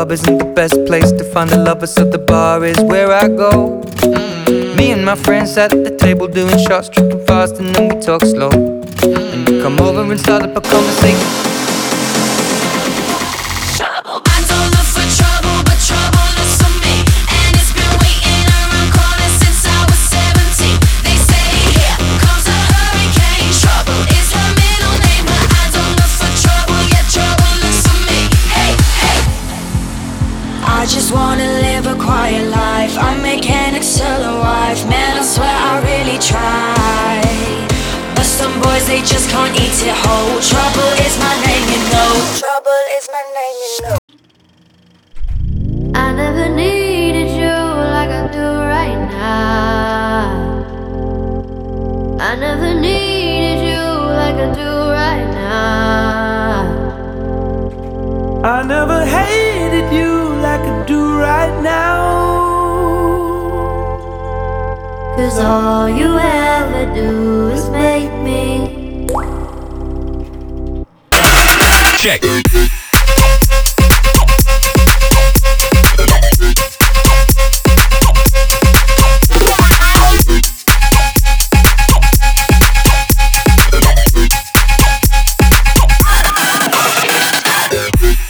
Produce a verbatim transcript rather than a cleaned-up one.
club isn't the best place to find a lover, so the bar is where I go. Mm-hmm. Me and my friends sat at the table doing shots, tripping fast, and then we talk slow. Mm-hmm. And you come over and start up a conversation. I just wanna live a quiet life. I'm mechanics till a wife. Man, I swear I really try. But some boys, they just can't eat it whole. Trouble is my name, you know. Trouble is my name, you know. I never needed you like I do right now. I never needed you like I do right now. I never hated you like I do right now. Cause all you ever do is make me check.